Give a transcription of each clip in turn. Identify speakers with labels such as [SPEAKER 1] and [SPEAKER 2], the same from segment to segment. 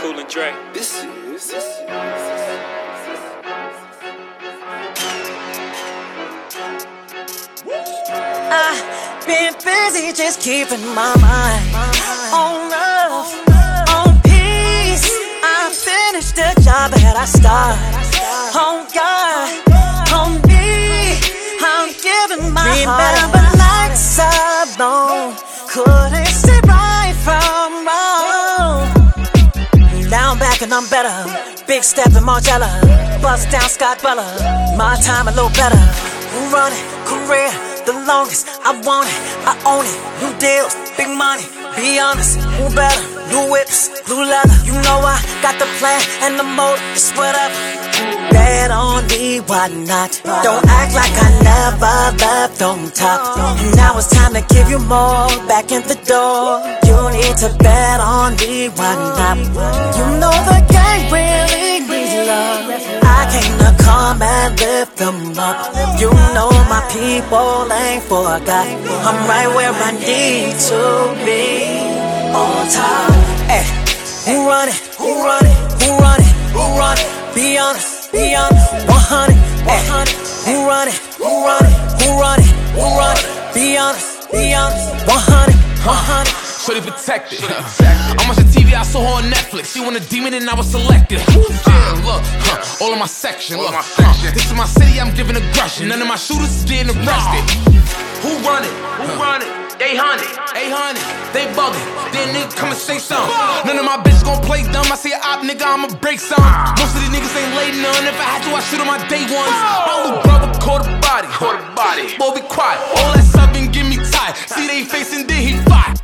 [SPEAKER 1] Cool and Dre.
[SPEAKER 2] I've been busy just keeping my mind on love, on peace. I finished the job that I started. On God, on me, I'm giving my heart. Remember nights alone, couldn't see right from wrong. Now I'm back and I'm better. Big step in Margiela, bust down Scott Bella. My time a little better. Who run it? Career the longest. I want it, I own it. New deals, big money. Be honest, who better? New whips, blue leather. You know I got the plan and the motive. It's whatever. Bet on me, why not? Don't act like I never left on top. And now it's time to give you more back in the door. You need to bet on me, why not? You know the gang really needs love. I came to come and lift them up. You know my people ain't forgot. I'm right where I need to be. On top. Hey, who run it? Who run it? Who run it? Who run it? Be honest, be honest. 100, 100. Who run it? Who run it? Who run it? Who run it? Be honest, be honest. 100, 100.
[SPEAKER 3] Shorty protected. I'm watching TV, I saw her on Netflix. She want a demon and I was selected. Yeah, look, all in my section. Look, this is my city, I'm giving aggression. None of my shooters is getting arrested. Who run it? Who run it? They hunted, they bugging. Then nigga come and say something. None of my bitches gon' play dumb. I see a op nigga, I'ma break some. Most of these niggas ain't laid none. If I had to, I shoot on my day ones. My little brother caught a body. Boy, be quiet. All that stuff and give me tired. See they face and then he fired.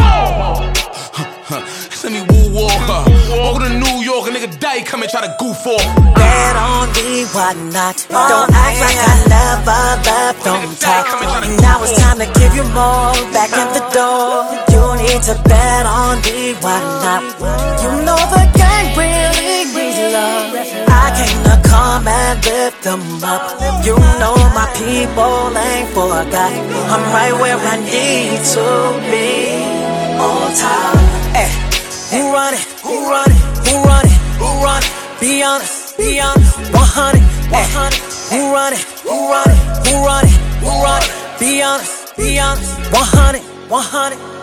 [SPEAKER 3] Send me woo walker. Over to New York, a nigga die, come and try to goof off.
[SPEAKER 2] Bet on me, why not? Don't act like I never left on top. Now it's time to give you more back in the door. You need to bet on me, why not? You know the gang really needs love. I came to come and lift them up. You know my people ain't forgot. I'm right where I need to be. On top. Hey, who run it? Who run it? Who run it? Who run it? Be honest, be honest. 100, 100. Who run it? Who run it? Who run it? Who run it? Be honest, be honest. 100, 100.